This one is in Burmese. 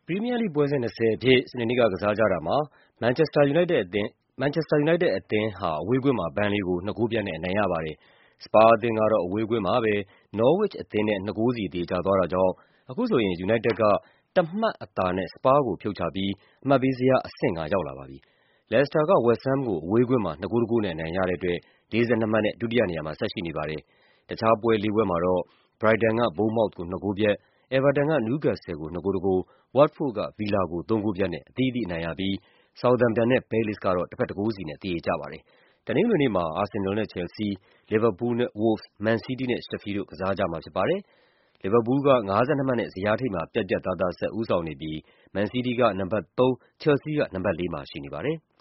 ပရီးမီးယားလိဂ်ပွဲစဉ် 20 အဖြစ် စနေနေ့ကစားကြတာမှာ မန်ချက်စတာယူနိုက်တက်အသင်းဟာ အဝေးကွင်းမှာ ဘန်လေကို 2 ဂိုးပြတ်နဲ့ အနိုင်ရပါတယ်။ စပါးအသင်းကတော့ အဝေးကွင်းမှာပဲ နော်ဝစ်အသင်းနဲ့ 2 ဂိုးစီ သရေကျသွားတာကြောင့် အခုဆိုရင် ယူနိုက်တက်က 1 မှတ်အသာနဲ့ စပါးကိုဖြုတ်ချပြီး အမှတ်ပေးဇယား အဆင့် 5 ရောက်လာပါပြီ။ လက်စတာက ဝက်စ်ဟမ်းကို အဝေးကွင်းမှာ 2 ဂိုး 1 ဂိုးနဲ့ အနိုင်ရတဲ့အတွက် 42 မှတ်နဲ့ ဒုတိယနေရာမှာ ဆက်ရှိနေပါတယ်။ တခြားပွဲ 4 ပွဲမှာတော့ ဘရိုက်တန်က ဘုန်းမောက်သ်ကို 2 ဂိုးပြတ်၊ အဲဗာတန်က နယူးကက်ဆယ်ကို 2 ဂိုး 1 ဂိုး၊ ဝတ်တ်ဖို့ဒ်က ဗီလာကို 3 ဂိုးပြတ်နဲ့ အသီးသီးအနိုင်ရပြီး ဆောက်သမ်ပ်တန်နဲ့ ပဲလေ့စ်ကတော့ တဘက် 1 ဂိုးစီနဲ့ သရေကျပါတယ်။ တနင်္ဂနွေနေ့မှာ အာဆင်နယ်လ်နဲ့ ချယ်လ်ဆီး၊ လီဗာပူးလ်နဲ့ ဝို့လ်ဗ်စ်၊ မန်စီးတီးနဲ့ ရှက်ဖီးလ်တို့ ကစားကြမှာဖြစ်ပါတယ်။ လီဗာပူးလ်က 52 မှတ်နဲ့ ဇယားထိပ်မှာ ပြတ်ပြတ်သားသား ဆက်ဦးဆောင်နေပြီး မန်စီးတီးက နံပါတ် 3၊ ချယ်လ်ဆီးက နံပါတ် 4 မှာရှိနေပါတယ်။